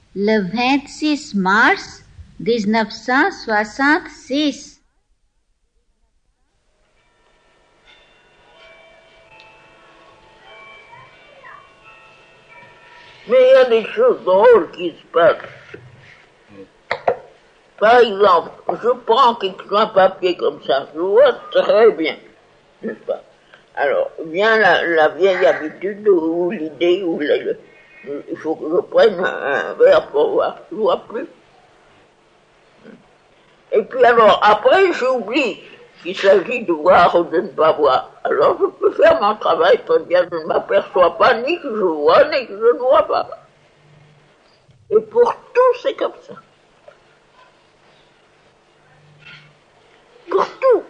le 26 mars 1966. Mais il y a des choses drôles qui se passent. Par exemple, je prends un papier comme ça, je vois très bien, n'est-ce pas? Alors, vient la vieille habitude ou l'idée ou il faut que je prenne un verre pour voir, je ne vois plus. Et puis alors, après, j'oublie qu'il s'agit de voir ou de ne pas voir. Alors, je peux faire mon travail très bien, je ne m'aperçois pas ni que je vois, ni que je ne vois pas. Et pour tout, c'est comme ça. Pour tout.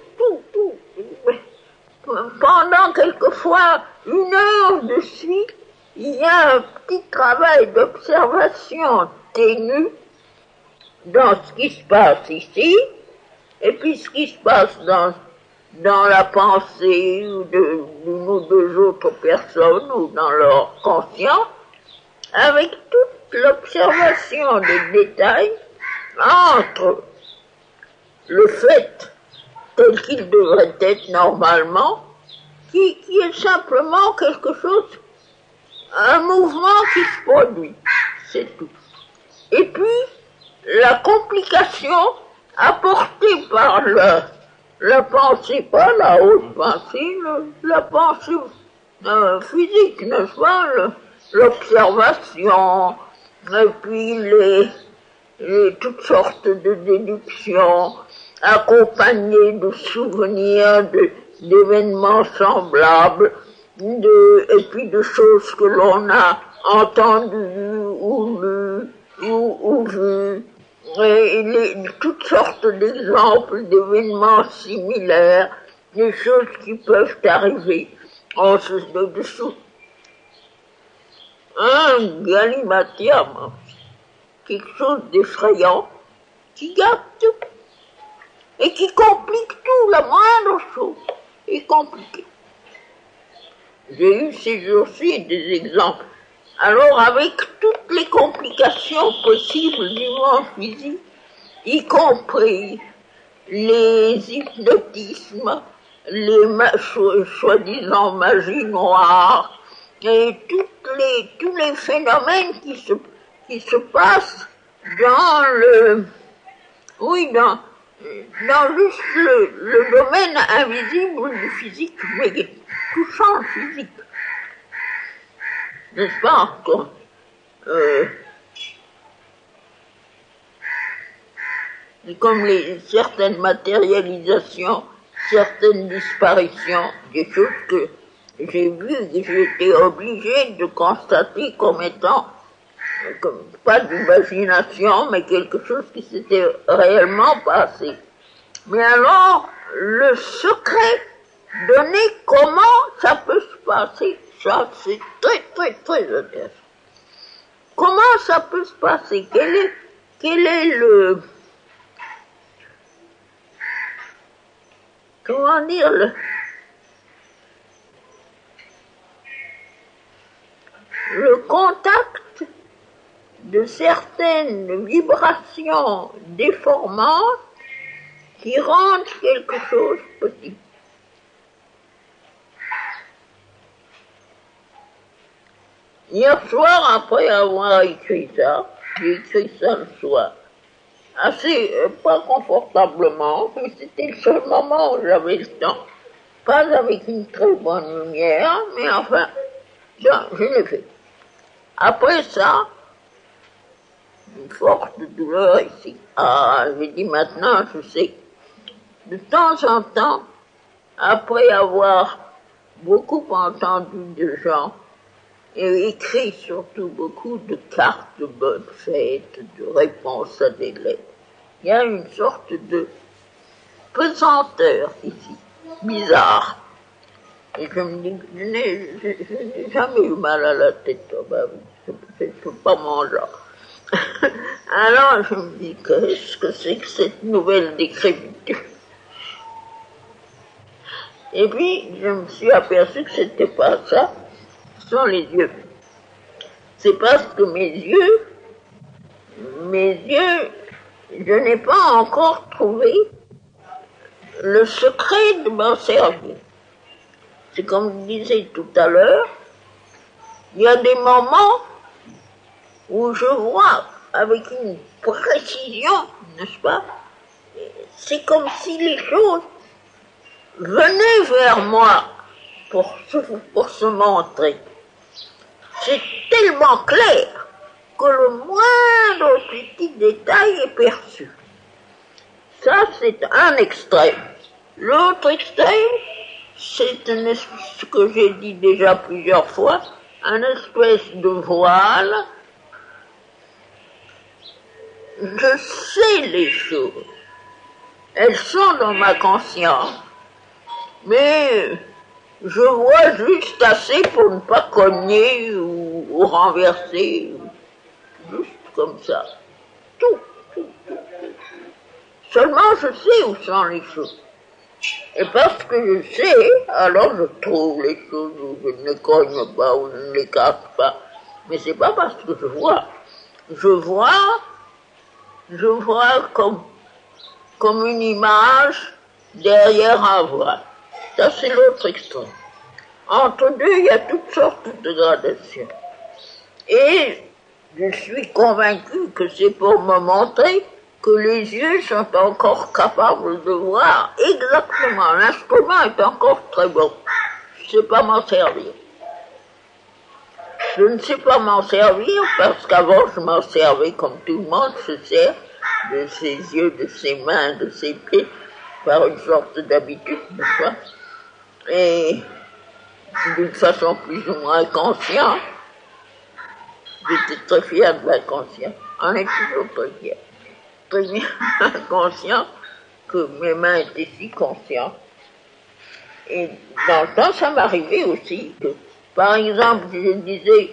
Pendant quelquefois 1 heure de suite, il y a un petit travail d'observation ténue dans ce qui se passe ici, et puis ce qui se passe dans la pensée d'une ou deux autres personnes ou dans leur conscience, avec toute l'observation des détails entre le fait tel qu'il devrait être normalement, qui est simplement quelque chose, un mouvement qui se produit, c'est tout. Et puis, la complication apportée par la pensée, pas la haute pensée, la pensée physique, n'est-ce pas, l'observation, et puis toutes sortes de déductions, accompagnées de souvenirs, d'événements semblables, et puis de choses que l'on a entendues ou lues ou vues, et toutes sortes d'exemples d'événements similaires, des choses qui peuvent arriver en dessous. Un galimatium, quelque chose d'effrayant, qui gâte tout et qui complique tout, la moindre chose est compliquée. J'ai eu ces jours-ci des exemples. Alors, avec toutes les complications possibles du monde physique, y compris les hypnotismes, les soi-disant magies noires, et tous les phénomènes qui se passent dans juste le domaine invisible du physique, mais touchant le physique. N'est-ce pas encore? Comme certaines matérialisations, certaines disparitions, des choses que j'ai vues, que j'ai été obligé de constater comme étant, pas d'imagination, mais quelque chose qui s'était réellement passé. Mais alors, le secret, donner comment ça peut se passer, ça c'est très très très intéressant. Comment ça peut se passer? Quel est le... Comment dire le contact de certaines vibrations déformantes qui rendent quelque chose petit. Hier soir, après avoir écrit ça, j'ai écrit ça le soir, assez, pas confortablement, mais c'était le seul moment où j'avais le temps, pas avec une très bonne lumière, mais enfin, je l'ai fait. Après ça, une forte douleur ici. Ah, j'ai dit maintenant, je sais. De temps en temps, après avoir beaucoup entendu de gens, et écrit surtout beaucoup de cartes de bonne fête, de réponses à des lettres, il y a une sorte de pesanteur ici, bizarre. Et je me dis, je n'ai jamais eu mal à la tête, c'est pas mon genre. Alors je me dis, qu'est-ce que c'est que cette nouvelle décrépitude? Et puis je me suis aperçu que c'était pas ça, ce sont les yeux. C'est parce que mes yeux mes yeux, je n'ai pas encore trouvé le secret de m'en servir. C'est comme je disais tout à l'heure, il y a des moments où je vois avec une précision, n'est-ce pas? C'est comme si les choses venaient vers moi pour se montrer. C'est tellement clair que le moindre petit détail est perçu. Ça, c'est un extrême. L'autre extrême, c'est ce que j'ai dit déjà plusieurs fois, une espèce de voile. Je sais les choses. Elles sont dans ma conscience. Mais je vois juste assez pour ne pas cogner ou renverser. Juste comme ça. Tout. Seulement je sais où sont les choses. Et parce que je sais, alors je trouve les choses où je ne les cogne pas, où je ne les casse pas. Mais c'est pas parce que je vois. Je vois comme une image derrière un voile. Ça, c'est l'autre extrême. Entre deux, il y a toutes sortes de gradations. Et je suis convaincu que c'est pour me montrer que les yeux sont encore capables de voir exactement. L'instrument est encore très bon. Je ne sais pas m'en servir. Je ne sais pas m'en servir parce qu'avant je m'en servais comme tout le monde se sert de ses yeux, de ses mains, de ses pieds, par une sorte d'habitude, n'est-ce pas? Et d'une façon plus ou moins consciente, j'étais très fier de l'inconscient. On est toujours très fier. Très bien conscient que mes mains étaient si conscientes. Et dans le temps, ça m'arrivait aussi que, par exemple, je disais,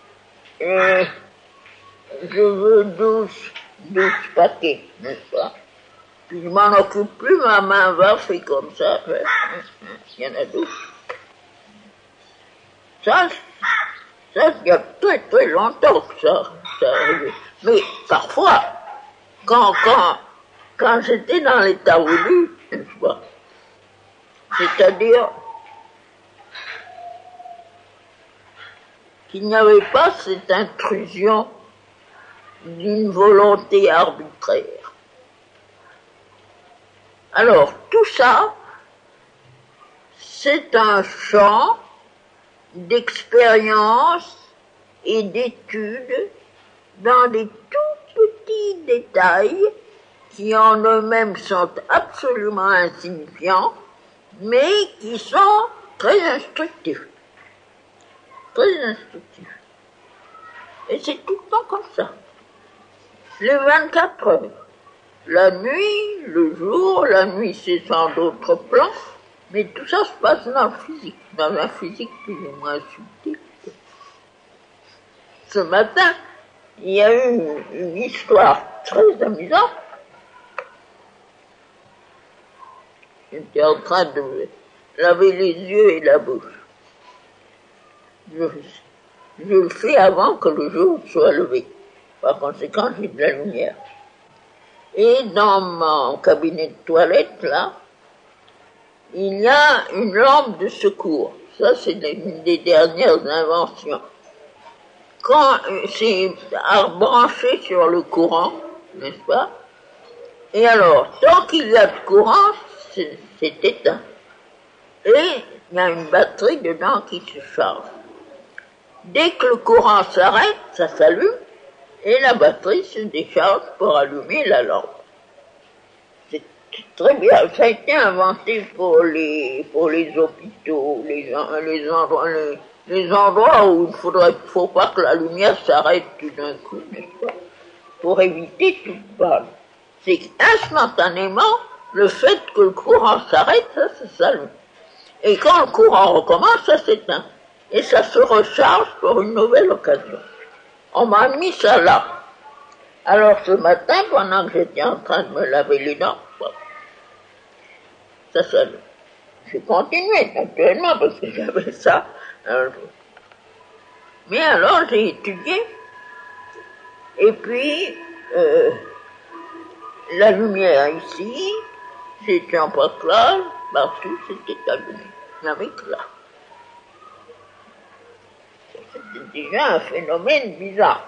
je veux 12 paquets, n'est-ce pas? Puis je m'en occupe plus, ma main va, fait comme ça, il y en a 12. Ça, il y a très très longtemps que ça arrivait. Mais parfois, quand j'étais dans l'état voulu, n'est-ce pas? C'est-à-dire qu'il n'y avait pas cette intrusion d'une volonté arbitraire. Alors, tout ça, c'est un champ d'expérience et d'étude dans des tout petits détails qui en eux-mêmes sont absolument insignifiants, mais qui sont très instructifs. Très instructifs. Et c'est tout le temps comme ça. Les 24 heures. La nuit, le jour, la nuit c'est sans d'autres plans, mais tout ça se passe dans la physique plus ou moins subtile. Ce matin, il y a eu une histoire très amusante. J'étais en train de laver les yeux et la bouche. Je le fais avant que le jour soit levé. Par conséquent, j'ai de la lumière. Et dans mon cabinet de toilette, là, il y a une lampe de secours. Ça, c'est une des dernières inventions. Quand c'est à brancher sur le courant, n'est-ce pas? Et alors, tant qu'il y a de courant, c'est éteint. Et il y a une batterie dedans qui se charge. Dès que le courant s'arrête, ça s'allume, et la batterie se décharge pour allumer la lampe. C'est très bien. Ça a été inventé pour les hôpitaux, les endroits où il faut pas que la lumière s'arrête tout d'un coup, n'est-ce pas? Pour éviter toute panne. C'est instantanément, le fait que le courant s'arrête, ça s'allume. Et quand le courant recommence, ça s'éteint. Et ça se recharge pour une nouvelle occasion. On m'a mis ça là. Alors ce matin, pendant que j'étais en train de me laver les dents, ça s'allume. J'ai continué, naturellement, parce que j'avais ça. Mais alors j'ai étudié, et puis La lumière ici, c'était en pas clair, partout c'était allumé. Il n'y avait que là. C'était déjà un phénomène bizarre.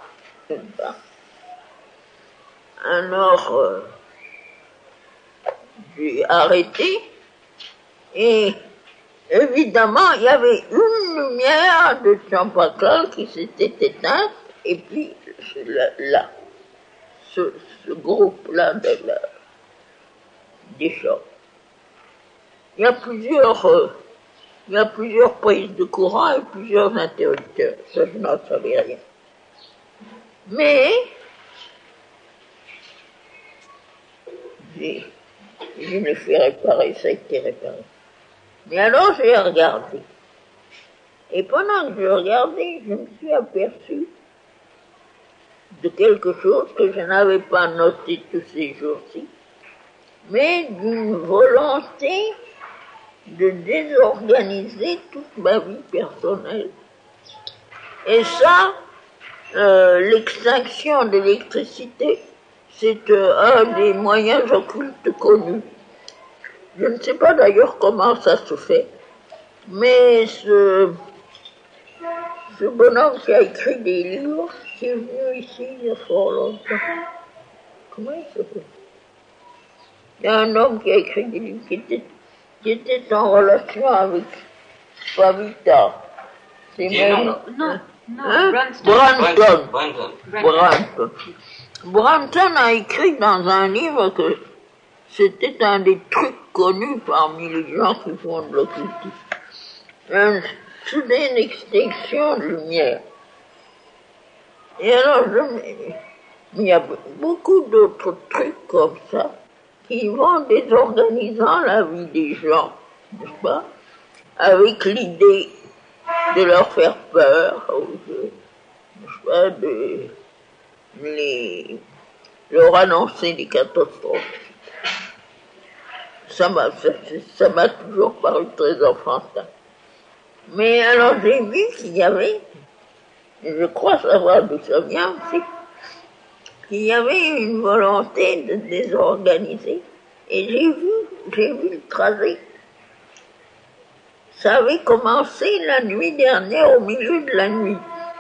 Alors, j'ai arrêté et évidemment, il y avait une lumière de Champaclal qui s'était éteinte et puis là, ce groupe-là des gens. Il y a plusieurs prises de courant et plusieurs interrupteurs. Ça, je n'en savais rien. Mais, je l'ai fait réparer, ça a été réparé. Mais alors, j'ai regardé. Et pendant que je regardais, je me suis aperçu de quelque chose que je n'avais pas noté tous ces jours-ci, mais d'une volonté de désorganiser toute ma vie personnelle. Et ça, l'extinction de l'électricité, c'est un des moyens occultes connus. Je ne sais pas d'ailleurs comment ça se fait, mais ce bonhomme qui a écrit des livres, qui est venu ici il y a fort longtemps. Comment il s'appelle? Il y a un homme qui a écrit des livres qui était en relation avec Pavita. C'est Non, Branton. Branton a écrit dans un livre que c'était un des trucs connus parmi les gens qui font de l'occultisme. Une soudaine extinction de lumière. Et alors, il y a beaucoup d'autres trucs comme ça qui vont désorganisant la vie des gens, n'est-ce pas? Avec l'idée de leur faire peur, n'est-ce pas, de leur annoncer des catastrophes. Ça m'a toujours paru très enfantin. Mais alors j'ai vu qu'il y avait, je crois savoir d'où ça vient aussi, qu'il y avait une volonté de désorganiser. Et j'ai vu le trajet. Ça avait commencé la nuit dernière, au milieu de la nuit.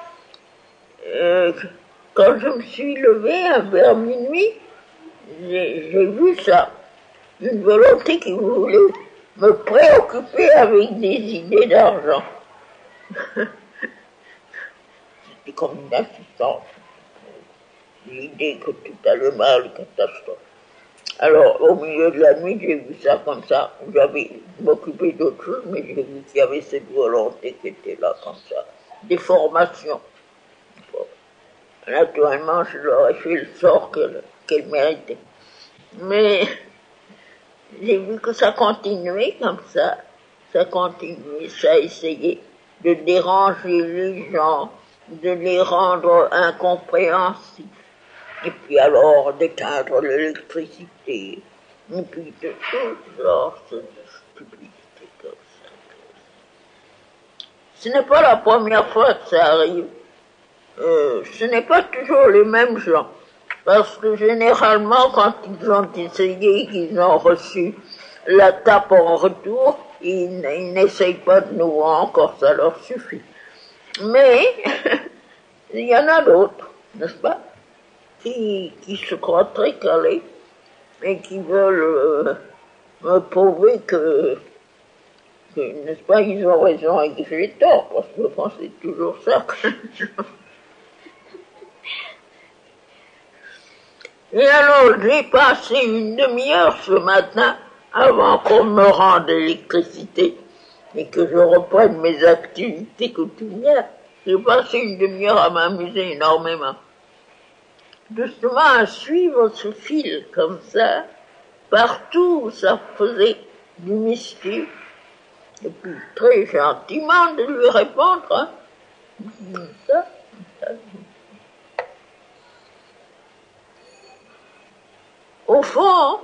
Quand je me suis levée vers minuit, j'ai vu ça. Une volonté qui voulait me préoccuper avec des idées d'argent. C'était comme une assistance. L'idée que tout allait mal, catastrophe. Alors, au milieu de la nuit, j'ai vu ça comme ça. J'avais m'occupé d'autre chose, mais j'ai vu qu'il y avait cette volonté qui était là comme ça. Des formations. Bon. Naturellement, je leur ai fait le sort qu'elle méritait. Mais j'ai vu que ça continuait comme ça. Ça continuait, ça essayait de déranger les gens, de les rendre incompréhensifs. Et puis alors d'éteindre l'électricité, et puis de toutes sortes de stupidités comme ça. Ce n'est pas la première fois que ça arrive. Ce n'est pas toujours les mêmes gens. Parce que généralement, quand ils ont essayé, qu'ils ont reçu la tape en retour, ils n'essayent pas de nouveau encore, ça leur suffit. Mais, il y en a d'autres, n'est-ce pas, qui se croient très calés et qui veulent me prouver que, n'est-ce pas, ils ont raison et que j'ai tort, parce que bon, c'est toujours ça. Et alors, j'ai passé une demi-heure ce matin avant qu'on me rende l'électricité et que je reprenne mes activités quotidiennes. J'ai passé une demi-heure à m'amuser énormément. Justement, à suivre ce fil comme ça, partout où ça faisait du mystique, et puis très gentiment de lui répondre, hein, ça. Au fond,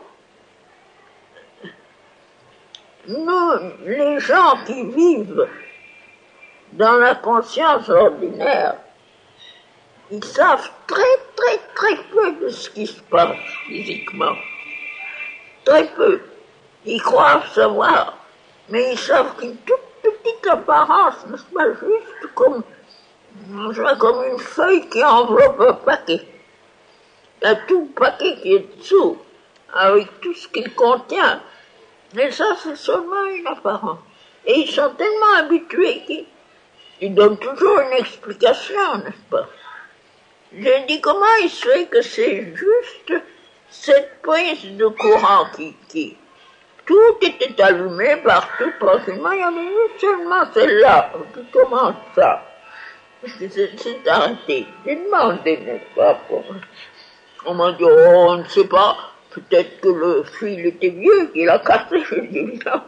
nous, les gens qui vivent dans la conscience ordinaire, ils savent très très très peu de ce qui se passe physiquement. Très peu. Ils croient savoir, mais ils savent qu'une toute petite apparence, n'est-ce pas, juste comme une feuille qui enveloppe un paquet. Il y a tout le paquet qui est dessous, avec tout ce qu'il contient. Mais ça, c'est seulement une apparence. Et ils sont tellement habitués qu'ils donnent toujours une explication, n'est-ce pas? J'ai dit, comment il se fait que c'est juste cette prise de courant qui tout était allumé partout, pratiquement, il y avait juste seulement celle-là, qui commence ça. C'est arrêté. J'ai demandé, n'est-ce pas, on m'a dit, oh, on ne sait pas, peut-être que le fil était vieux, qu'il a cassé, je dis, non.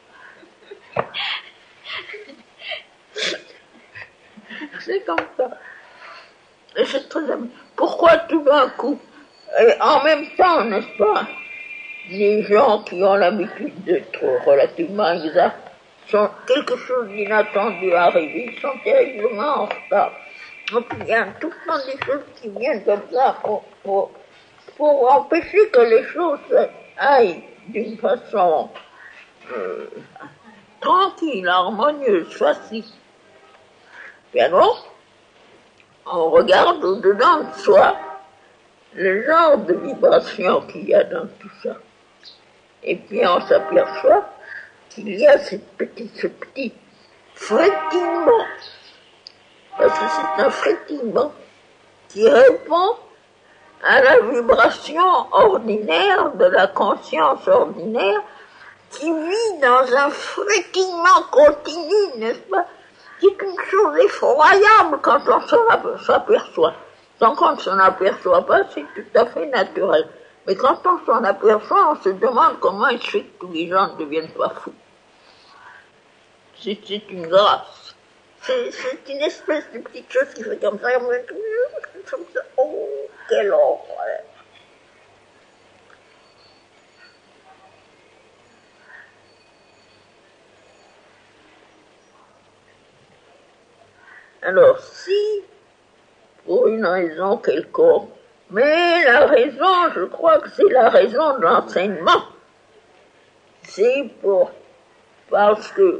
C'est comme ça. Et c'est très amusant. Pourquoi tout d'un coup, et en même temps, n'est-ce pas, les gens qui ont l'habitude d'être relativement exacts, sont quelque chose d'inattendu arrivé, ils sont terriblement en retard. Donc il y a tout le temps des choses qui viennent comme ça pour empêcher que les choses aillent d'une façon tranquille, harmonieuse, facile. Et alors, on regarde au-dedans de soi le genre de vibration qu'il y a dans tout ça. Et puis on s'aperçoit qu'il y a ce petit frétillement. Parce que c'est un frétillement qui répond à la vibration ordinaire de la conscience ordinaire qui vit dans un frétillement continu, n'est-ce pas? C'est une chose effroyable quand on s'aperçoit. Tant qu'on ne s'en aperçoit pas, c'est tout à fait naturel. Mais quand on s'en aperçoit, on se demande comment il se fait que tous les gens ne deviennent pas fous. C'est une grâce. C'est une espèce de petite chose qui fait comme ça. Oh, quelle horreur! Alors, si, pour une raison quelconque, mais la raison, je crois que c'est la raison de l'enseignement, c'est parce que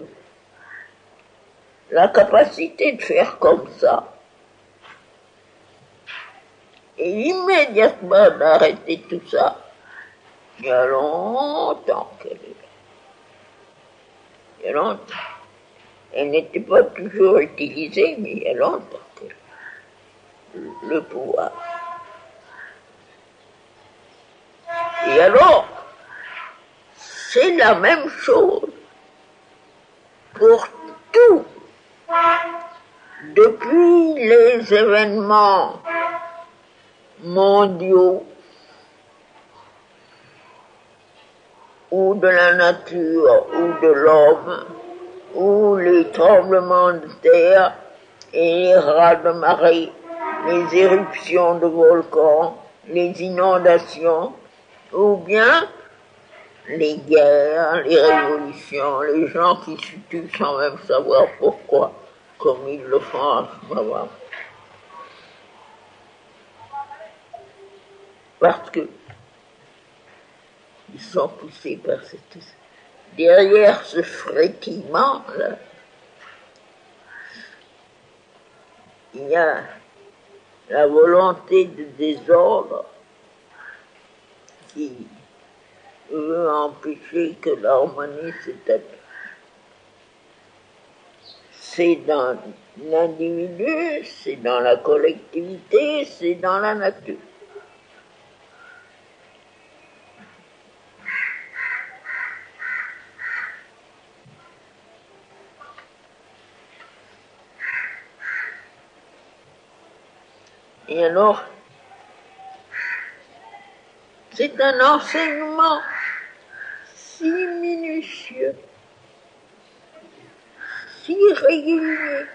la capacité de faire comme ça, et immédiatement d'arrêter tout ça, il y a longtemps qu'elle est là. Il y a longtemps. Elle n'était pas toujours utilisée, mais il y a longtemps le pouvoir. Et alors, c'est la même chose pour tout. Depuis les événements mondiaux ou de la nature ou de l'homme, ou les tremblements de terre et les raz-de-marée, les éruptions de volcans, les inondations, ou bien les guerres, les révolutions, les gens qui se tuent sans même savoir pourquoi, comme ils le font en ce moment. Parce que ils sont poussés par cette... Derrière ce frétillement-là, il y a la volonté de désordre qui veut empêcher que l'harmonie s'établisse. C'est dans l'individu, c'est dans la collectivité, c'est dans la nature. Et alors, c'est un enseignement si minutieux, si régulier,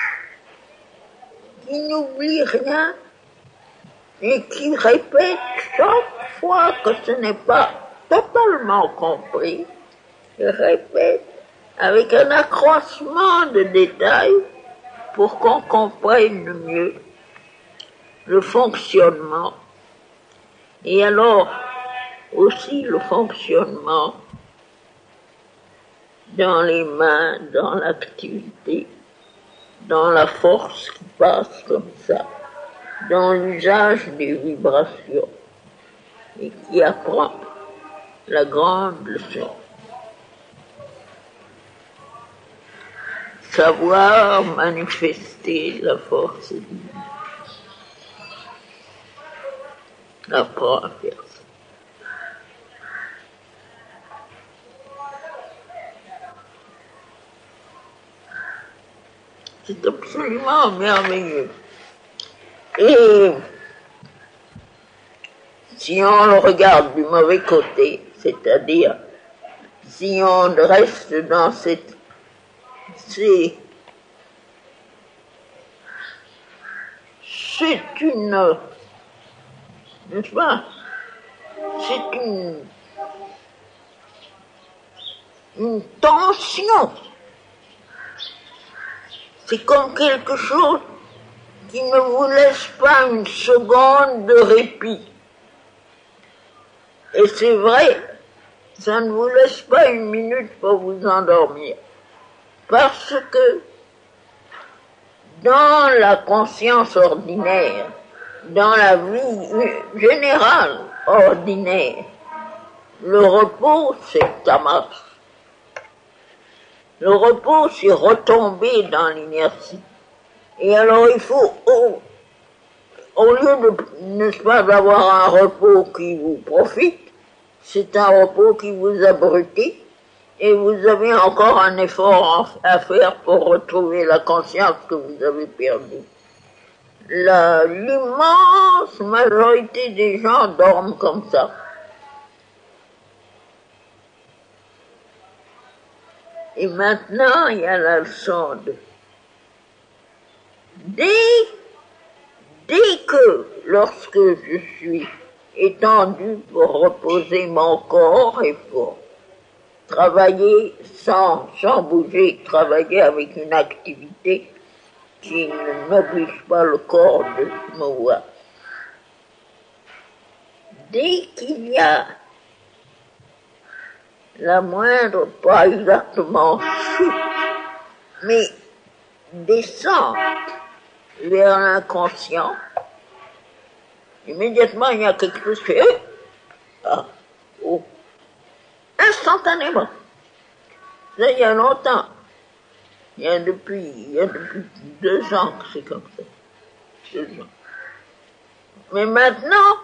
qui n'oublie rien et qui répète chaque fois que ce n'est pas totalement compris, il répète avec un accroissement de détails pour qu'on comprenne mieux le fonctionnement Et alors, aussi le fonctionnement dans les mains, dans l'activité, dans la force qui passe comme ça, dans l'usage des vibrations, et qui apprend la grande leçon. Savoir manifester la force divine. Apprends à faire ça. C'est absolument merveilleux. Et si on le regarde du mauvais côté, c'est-à-dire si on reste dans cette... C'est une... N'est-ce pas? C'est une tension. C'est comme quelque chose qui ne vous laisse pas une seconde de répit. Et c'est vrai, ça ne vous laisse pas une minute pour vous endormir. Parce que dans la conscience ordinaire, dans la vie générale ordinaire, le repos, c'est tamas. Le repos, c'est retomber dans l'inertie. Et alors il faut, au lieu de, n'est-ce pas, d'avoir un repos qui vous profite, c'est un repos qui vous abrutit, et vous avez encore un effort à faire pour retrouver la conscience que vous avez perdue. L'immense majorité des gens dorment comme ça. Et maintenant, il y a la leçon de... Dès que, lorsque je suis étendu pour reposer mon corps et pour travailler sans bouger, travailler avec une activité qui n'oblige pas le corps de se mouvoir. Dès qu'il y a la moindre, pas exactement chute, mais descente vers l'inconscient, immédiatement il y a quelque chose qui fait instantanément. Ça, il y a longtemps. Il y a depuis 2 ans que c'est comme ça. 2 ans. Mais maintenant,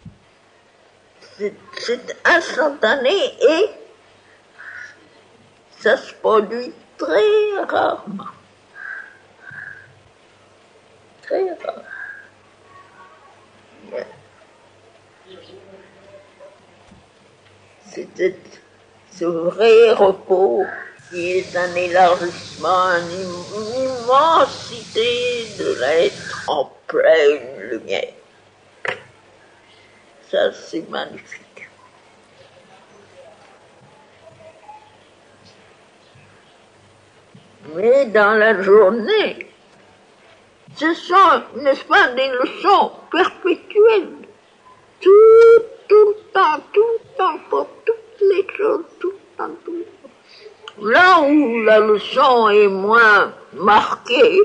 c'est instantané et ça se produit très rarement. Très rare. Yeah. C'est ce vrai repos qui est un élargissement, une immensité de l'être en pleine lumière. Ça, c'est magnifique. Mais dans la journée, ce sont, n'est-ce pas, des leçons perpétuelles. Tout le temps, pour toutes les choses, tout le temps. Là où la leçon est moins marquée,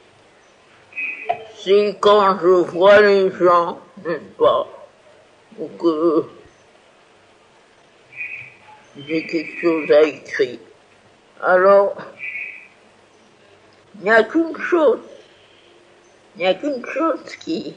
c'est quand je vois les gens, n'est-ce pas, ou que j'ai quelque chose à écrire. Alors, il n'y a qu'une chose qui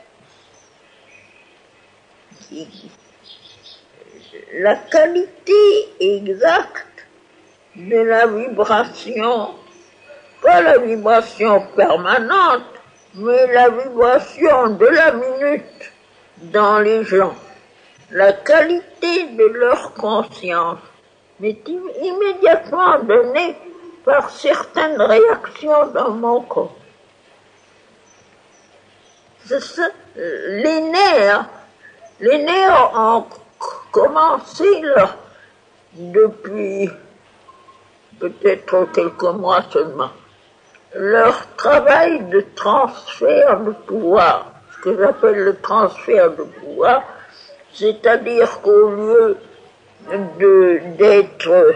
la qualité exacte de la vibration, pas la vibration permanente, mais la vibration de la minute dans les gens, la qualité de leur conscience m'est immédiatement donnée par certaines réactions dans mon corps. C'est ça, les nerfs ont commencé là, depuis peut-être quelques mois seulement, leur travail de transfert de pouvoir, ce que j'appelle le transfert de pouvoir, C'est-à-dire qu'au lieu d'être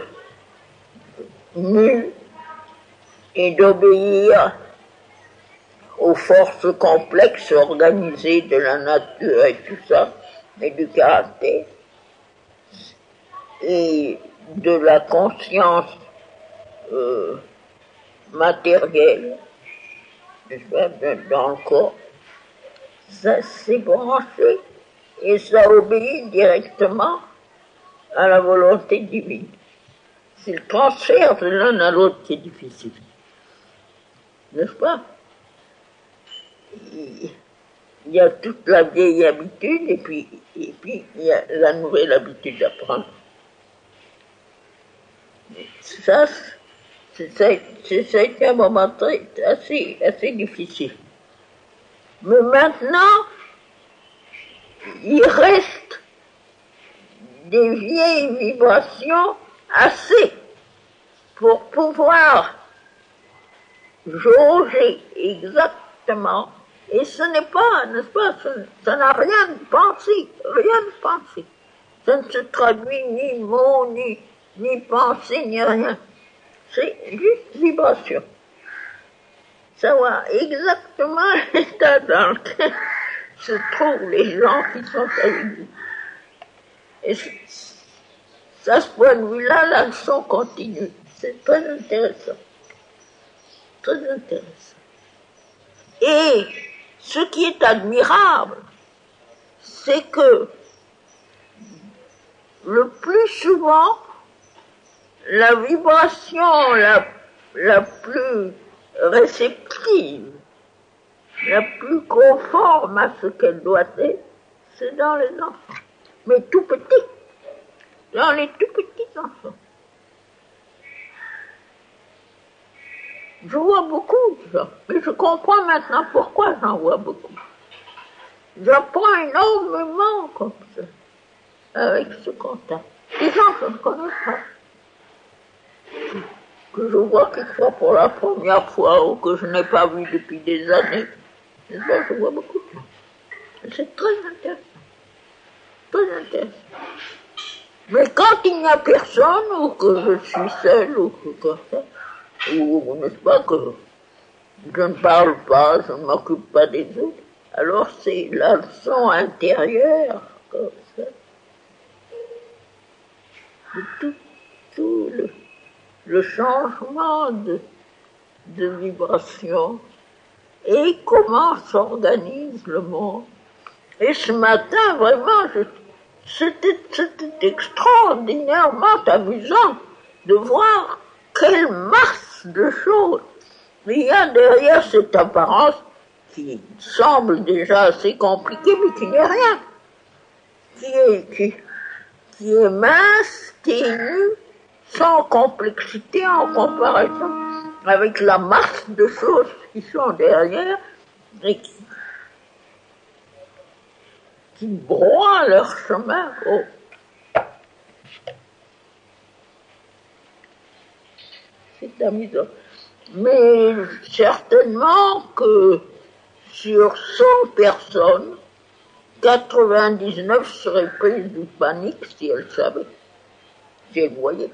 mu et d'obéir aux forces complexes organisées de la nature et tout ça, et du caractère, et de la conscience matérielle, n'est-ce pas, dans le corps, ça s'est branché et ça obéit directement à la volonté divine. C'est le transfert de l'un à l'autre qui est difficile, n'est-ce pas? Il y a toute la vieille habitude et puis il y a la nouvelle habitude d'apprendre. Ça, ça a été un moment assez difficile. Mais maintenant, il reste des vieilles vibrations assez pour pouvoir jauger exactement. Et ce n'est pas, n'est-ce pas, ça n'a rien de pensé. Ça ne se traduit ni mot, ni pensée, ni rien. C'est juste vibration. Savoir exactement l'état dans lequel se trouvent les gens qui sont avec vous. Et à ce point de vue-là, la leçon continue. C'est très intéressant. Très intéressant. Et ce qui est admirable, c'est que le plus souvent, la vibration la plus réceptive, la plus conforme à ce qu'elle doit être, c'est dans les enfants. Mais tout petits, dans les tout petits enfants. Je vois beaucoup de ça, mais je comprends maintenant pourquoi j'en vois beaucoup. J'apprends énormément comme ça, avec ce contact. Des gens que je ne connais pas, que je vois quelquefois pour la première fois ou que je n'ai pas vu depuis des années. Et là, je vois beaucoup de gens. C'est très intéressant. Très intéressant. Mais quand il n'y a personne, ou que je suis seule, ou que comme ça, ou n'est-ce pas, que je ne parle pas, je ne m'occupe pas des autres, alors c'est la leçon intérieure, comme ça, de tout le changement de vibration et comment s'organise le monde. Et ce matin, vraiment, c'était extraordinairement amusant de voir quelle masse de choses il y a derrière cette apparence qui semble déjà assez compliquée, mais qui n'est rien, qui est mince, ténue, sans complexité en comparaison avec la masse de choses qui sont derrière et qui broient leur chemin. Oh. C'est amusant. Mais certainement que sur 100 personnes, 99 seraient prises de panique si elles savaient, si elles voyaient.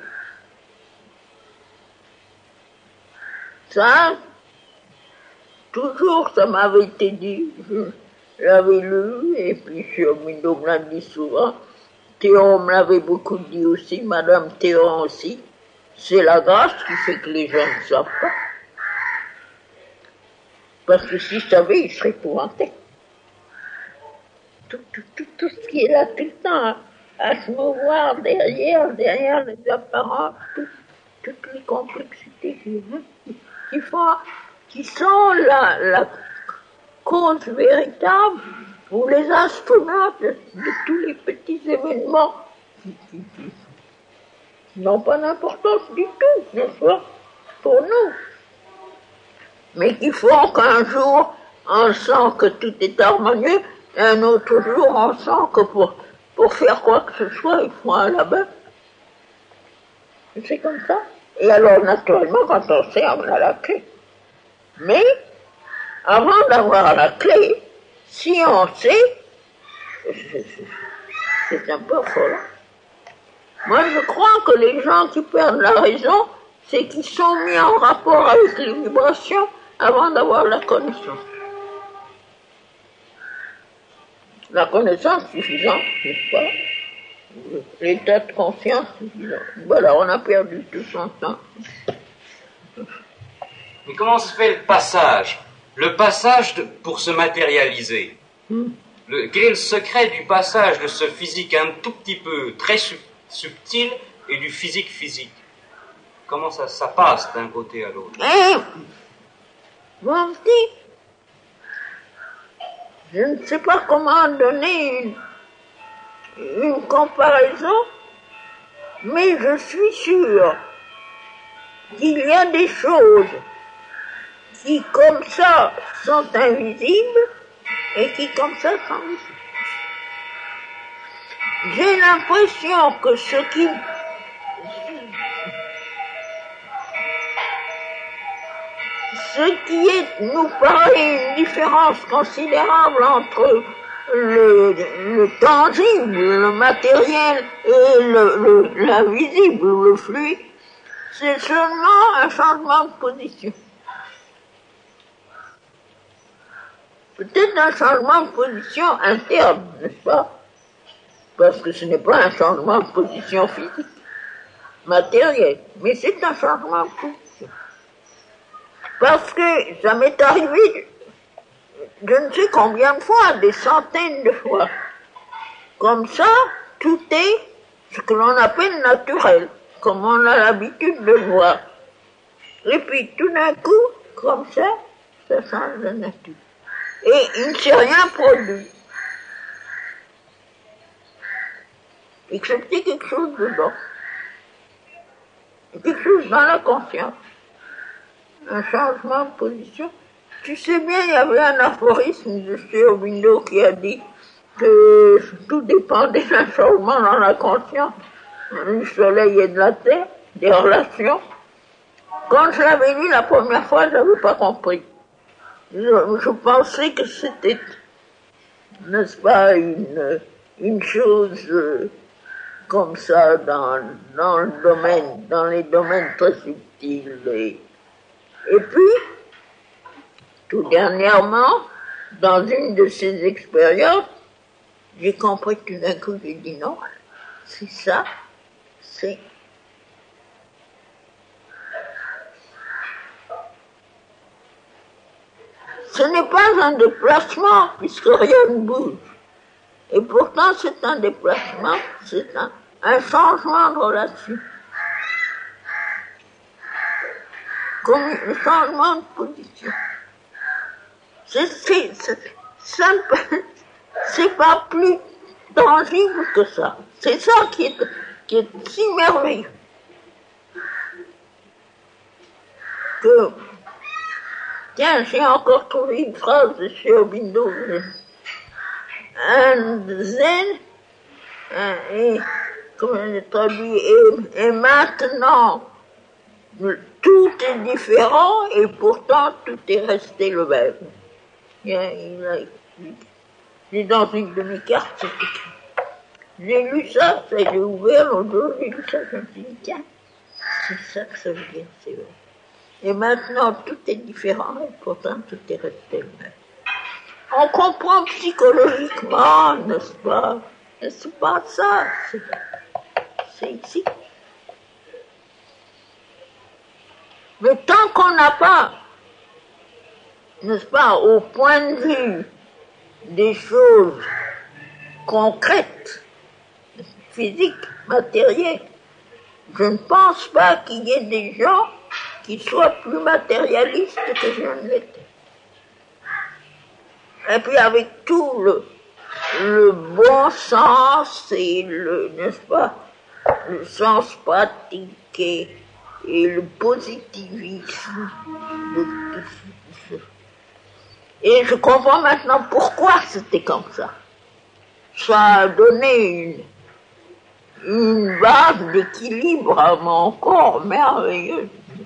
Ça, toujours, ça m'avait été dit, je l'avais lu, et puis Chiomindo me l'a dit souvent, Théon me l'avait beaucoup dit aussi, Madame Théon aussi, c'est la grâce qui fait que les gens ne savent pas. Parce que s'ils savaient, ils seraient épouvantés. Tout ce qui est là tout le temps, à se mouvoir derrière les apparences, toutes les complexités qui sont la cause véritable ou les instruments de tous les petits événements qui n'ont pas d'importance du tout, n'est-ce pas, pour nous. Mais qui font qu'un jour, on sent que tout est harmonieux, et un autre jour, on sent que pour faire quoi que ce soit, il faut un labeur. C'est comme ça. Et alors, naturellement, quand on sait, on a la clé. Mais, avant d'avoir la clé, si on sait, C'est un peu folle. Moi, je crois que les gens qui perdent la raison, c'est qu'ils sont mis en rapport avec les vibrations avant d'avoir la connaissance. La connaissance suffisante, n'est-ce pas? L'état de conscience suffisant. Voilà, on a perdu tout son temps. Mais comment se fait le passage? Le passage pour se matérialiser. Quel est le secret du passage de ce physique un tout petit peu très subtil et du physique? Comment ça passe d'un côté à l'autre? Mon petit, je ne sais pas comment donner une comparaison, mais je suis sûr qu'il y a des choses qui, comme ça, sont invisibles et qui, comme ça, sont visibles. J'ai l'impression que ce qui nous paraît une différence considérable entre le tangible, le matériel et l'invisible, le fluide, c'est seulement un changement de position. Peut-être un changement de position interne, n'est-ce pas? Parce que ce n'est pas un changement de position physique, matériel, mais c'est un changement de position. Parce que ça m'est arrivé, je ne sais combien de fois, des centaines de fois. Comme ça, tout est ce que l'on appelle naturel, comme on a l'habitude de le voir. Et puis tout d'un coup, comme ça change de nature. Et il ne s'est rien produit. Excepté quelque chose dedans. Quelque chose dans la conscience. Un changement de position. Tu sais bien, il y avait un aphorisme de Sri Aurobindo qui a dit que tout dépendait d'un changement dans la conscience, du soleil et de la terre, des relations. Quand je l'avais lu la première fois, je n'avais pas compris. Je pensais que c'était, n'est-ce pas, une chose comme ça dans les domaines très subtils. Et puis, tout dernièrement, dans une de ces expériences, j'ai compris tout d'un coup, j'ai dit non, c'est ça, c'est... Ce n'est pas un déplacement, puisque rien ne bouge. Et pourtant, c'est un déplacement, c'est un changement de relation. Comme un changement de position. C'est pas plus tangible que ça. C'est ça qui est si merveilleux. Tiens, j'ai encore trouvé une phrase de Sri Aurobindo. Un zen, comment je traduis, et maintenant, tout est différent et pourtant tout est resté le même. C'est dans une de mes cartes, c'est écrit. J'ai lu ça, j'ai ouvert l'autre jour, j'ai lu ça, je me suis dit, tiens, c'est ça que ça veut dire, c'est vrai. Et maintenant, tout est différent et pourtant tout est resté le même. On comprend psychologiquement, n'est-ce pas? Mais c'est pas ça, c'est ici. Mais tant qu'on n'a pas, n'est-ce pas, au point de vue des choses concrètes, physiques, matérielles, je ne pense pas qu'il y ait des gens qui soient plus matérialistes que je ne l'étais. Et puis avec tout le bon sens et n'est-ce pas, le sens pratique et le positivisme de tout ça. Et je comprends maintenant pourquoi c'était comme ça. Ça a donné une base d'équilibre à mon corps merveilleuse.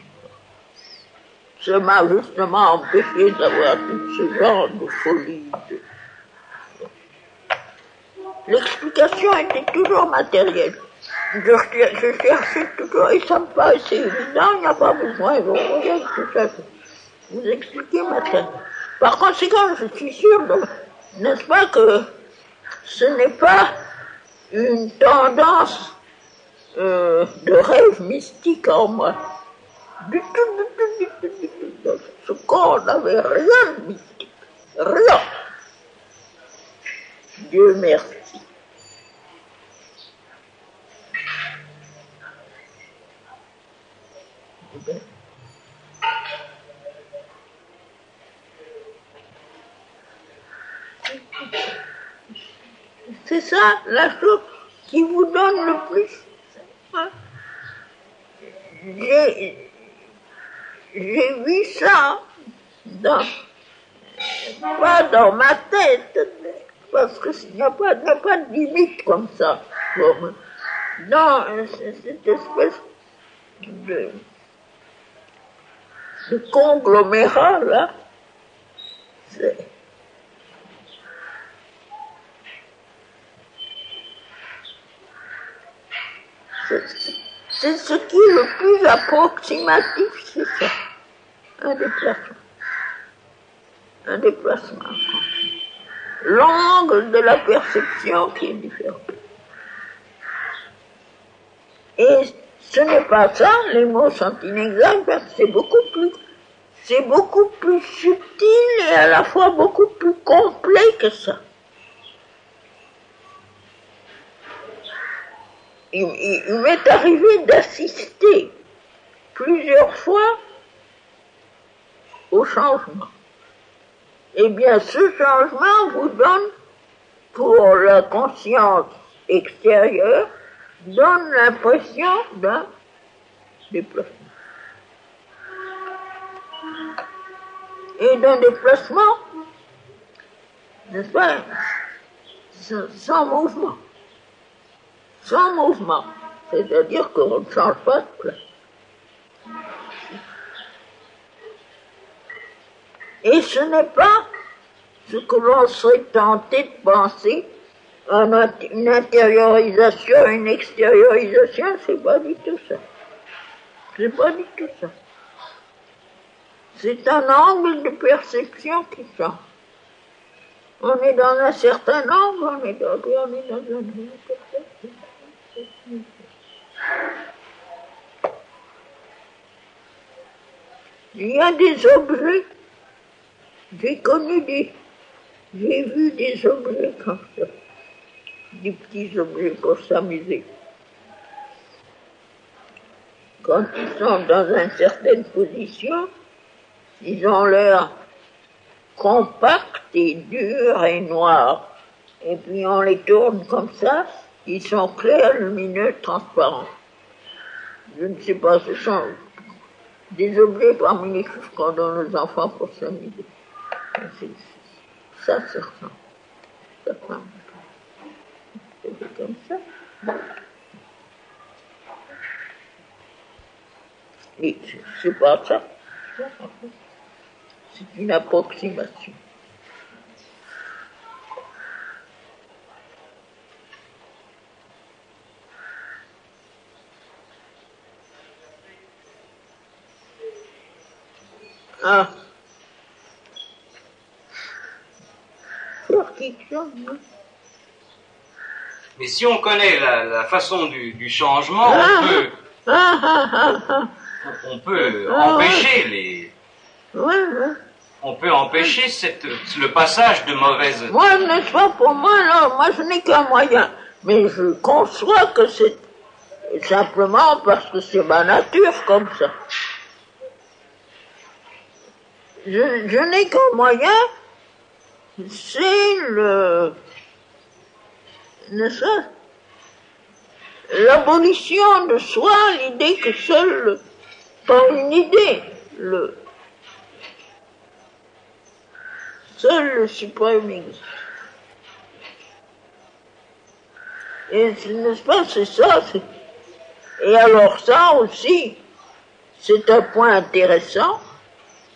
Ça m'a justement empêché d'avoir tout ce genre de folie. l'explication était toujours matérielle. Je cherchais toujours, et ça me paraissait évident, il n'y a pas besoin, vous voyez, tout ça, vous expliquez matériel. Par conséquent, je suis sûr, n'est-ce pas, que ce n'est pas une tendance de rêve mystique en moi. Du tout. Ce corps n'avait rien de mystique. Rien. Dieu merci. C'est ça la chose qui vous donne le plus. Hein? J'ai vu ça pas dans ma tête, parce qu'il n'y a pas de limite comme ça. Dans cette espèce de conglomérat là, c'est ce qui est le plus approximatif, c'est ça. Un déplacement. L'angle de la perception qui est différent. Et ce n'est pas ça, les mots sont inexacts, parce que c'est beaucoup plus subtil et à la fois beaucoup plus complet que ça. Il m'est arrivé d'assister plusieurs fois au changement. Eh bien, ce changement vous donne, pour la conscience extérieure, donne l'impression d'un déplacement. Et d'un déplacement, n'est-ce pas, sans mouvement. Sans mouvement. C'est-à-dire qu'on ne change pas de place. Et ce n'est pas ce que l'on serait tenté de penser, une intériorisation, une extériorisation, c'est pas du tout ça. C'est pas du tout ça. C'est un angle de perception qui change. On est dans un certain angle, on est dans un autre. Il y a des objets, j'ai vu des objets comme ça, des petits objets pour s'amuser. Quand ils sont dans une certaine position, ils ont l'air compacts et durs et noirs. Et puis on les tourne comme ça, ils sont clairs, lumineux, transparents. Je ne sais pas, ce sont des objets parmi les choses qu'on donne aux enfants pour s'amuser. Ça, c'est ça. C'est comme ça. Et c'est pas ça. C'est une approximation. Ah. Mais si on connaît la façon du changement, on peut empêcher les... On peut empêcher le passage de mauvaises... Moi, n'est-ce pas, pour moi, non, moi je n'ai qu'un moyen. Mais je conçois que c'est simplement parce que c'est ma nature comme ça. Je n'ai qu'un moyen, c'est n'est-ce pas, l'abolition de soi, l'idée que seul, pas une idée, seul le suprême existe. Et n'est-ce pas, c'est ça, et alors ça aussi, c'est un point intéressant,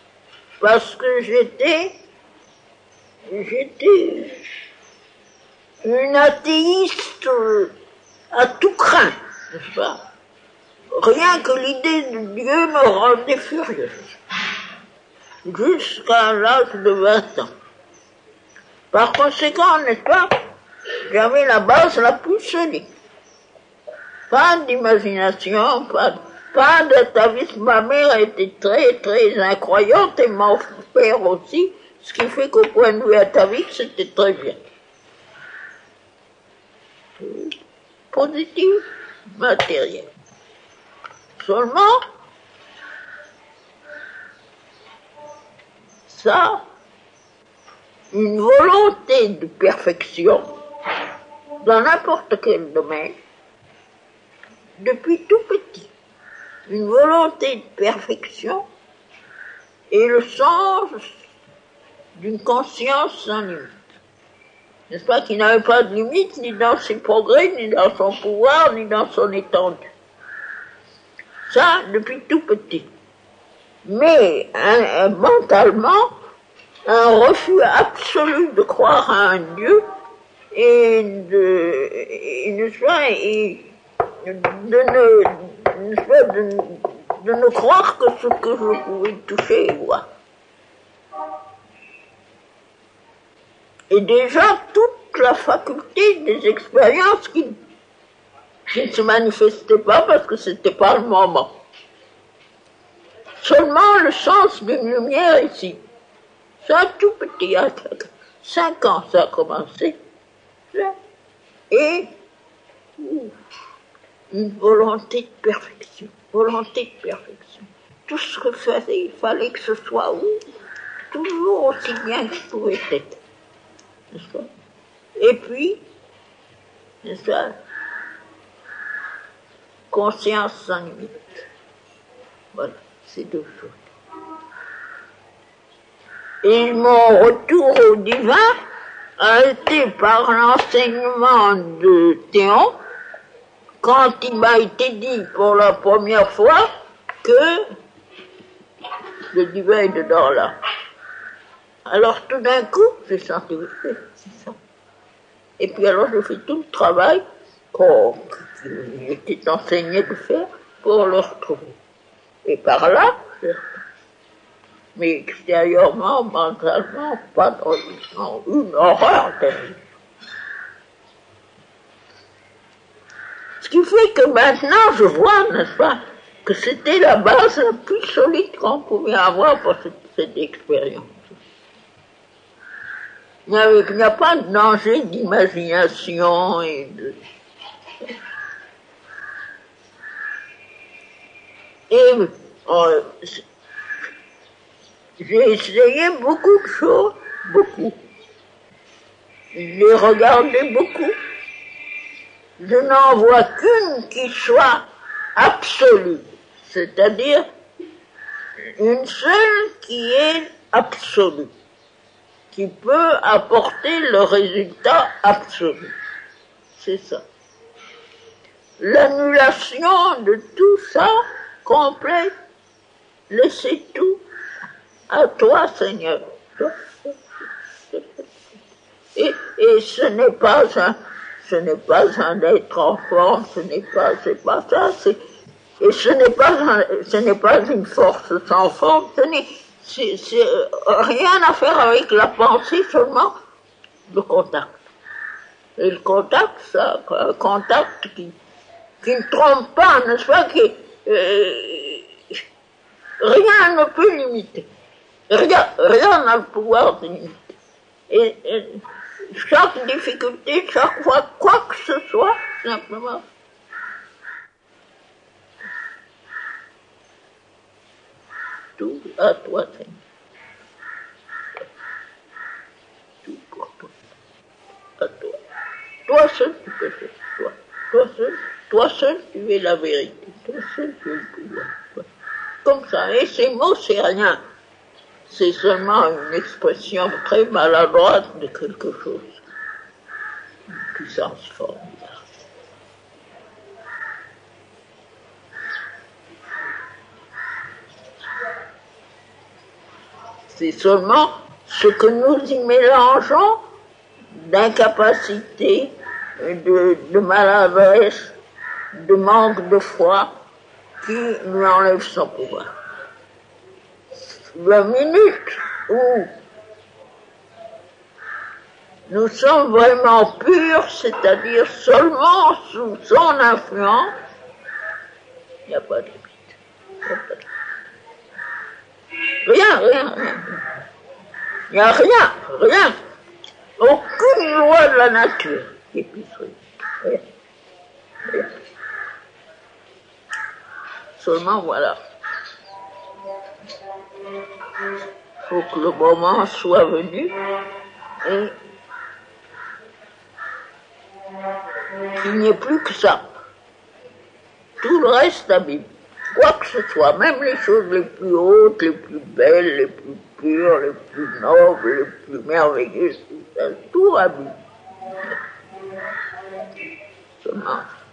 parce que j'étais une athéiste à tout craint, n'est-ce pas? Rien que l'idée de Dieu me rendait furieuse, jusqu'à l'âge de 20 ans. Par conséquent, n'est-ce pas, j'avais la base la plus solide. Pas d'imagination, pas d'atavisme. Ma mère était très, très incroyante et mon père aussi, ce qui fait qu'au point de vue atavique, c'était très bien. Positif, matériel. Seulement, ça, une volonté de perfection dans n'importe quel domaine, depuis tout petit, une volonté de perfection et le sens d'une conscience sans limite. N'est-ce pas, qui n'avait pas de limite ni dans ses progrès, ni dans son pouvoir, ni dans son étendue. Ça, depuis tout petit. Mais mentalement, un refus absolu de croire à un Dieu et de ne croire que ce que je pouvais toucher et voir. Et déjà, toute la faculté des expériences qui ne se manifestaient pas parce que c'était pas le moment. Seulement le sens d'une lumière ici. Ça, tout petit, à 5 ans, ça a commencé. Et une volonté de perfection. Volonté de perfection. Tout ce que je faisais, il fallait que ce soit toujours aussi bien que je pouvais être. N'est-ce pas? Et puis, n'est-ce pas? Conscience sans limite. Voilà, c'est deux choses. Et mon retour au divin a été par l'enseignement de Théon, quand il m'a été dit pour la première fois que le divin est dedans là. Alors tout d'un coup, j'ai senti, c'est ça. Et puis alors j'ai fait tout le travail qu'il était enseigné de faire pour le retrouver. Et par là, mais extérieurement, mentalement, pas dans une horreur terrible. Ce qui fait que maintenant, je vois, n'est-ce pas, que c'était la base la plus solide qu'on pouvait avoir pour cette expérience. Il n'y a pas de danger d'imagination et de... Et j'ai essayé beaucoup de choses, beaucoup. J'ai regardé beaucoup. Je n'en vois qu'une qui soit absolue, c'est-à-dire une seule qui est absolue, qui peut apporter le résultat absolu. C'est ça. L'annulation de tout ça, complète, laissez tout à toi, Seigneur. Et ce n'est pas un être en forme, c'est pas ça, et ce n'est pas une force sans forme, c'est rien à faire avec la pensée, seulement le contact. Et le contact, ça, un contact qui ne trompe pas, n'est-ce pas, rien ne peut limiter. Rien n'a le pouvoir de limiter. Et chaque difficulté, chaque fois, quoi que ce soit, simplement, tout à toi, Seigneur. Tout pour toi. À toi. Toi seul tu peux faire. Toi seul tu es la vérité. Toi seul tu es le pouvoir. Comme ça. Et ces mots, c'est rien. C'est seulement une expression très maladroite de quelque chose. Une puissance formidable. C'est seulement ce que nous y mélangeons d'incapacité, de maladresse, de manque de foi qui lui enlève son pouvoir. La minute où nous sommes vraiment purs, c'est-à-dire seulement sous son influence, il n'y a pas de limite. Rien. Il n'y a rien. Aucune loi de la nature qui puisse rien. Seulement voilà. Il faut que le moment soit venu et qu'il n'y ait plus que ça. Tout le reste abîme. Quoi que ce soit, même les choses les plus hautes, les plus belles, les plus pures, les plus nobles, les plus merveilleuses, tout abîme. Seulement